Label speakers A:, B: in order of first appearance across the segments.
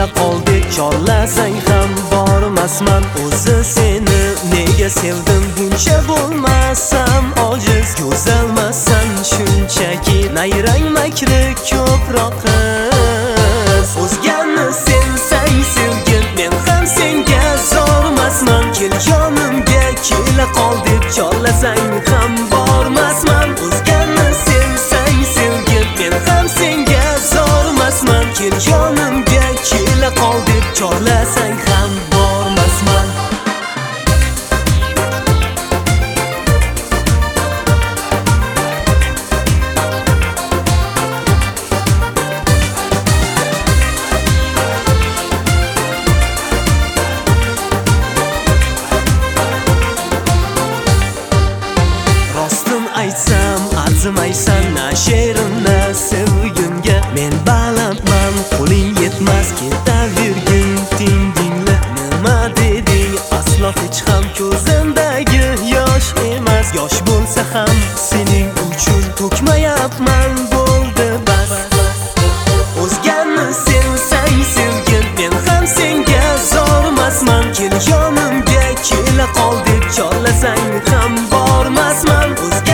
A: kela qoldik, chorlasang ham bormasman. O'zi seni nega sevdim buncha bo'lmasam ojiz, go'zalmasan shunchaki nayrang makri ko'proq qiz. O'zgani sevsang sevgin, men ham senga zormasman. Kel yonimga kela qoldik, chorlasang ham bormasman. O'zgani sevsang sevgin, men ham senga zormasman. Kel yonimga kela qoldik, chorlasang ham bormasman. Aytsam arzimaysan na she'rimni sevgimga. Men balandman, qo'ling yetmas, ketavergin tingdingla. Nima deding? Aslo hech ham ko'zimdagi yosh emas. Yosh bo'lsa ham sening uchun to'kmayapman, bo'ldi bas. O'zgani sevsang sevgin, men ham senga zormasman. Kel yonimga kela qoldik, chorlasang ham bormasman.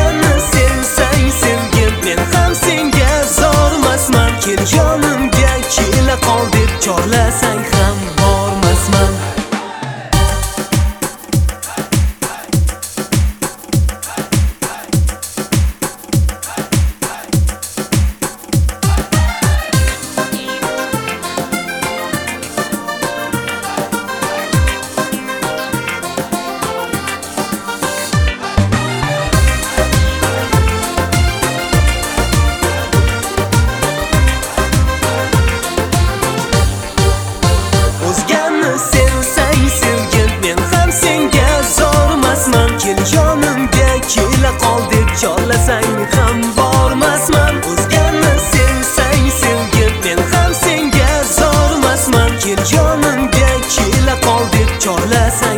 A: Kel yonimga kela qoldik, chorlasang ham bormasman. Sevsang sevgin, men ham senga zormasman. Kel yonimga kela qoldik, chorlasang ham bormasman. O'zgani sevsang sevgin, men ham senga zormasman. Kel yonimga kela qoldik, chorlasang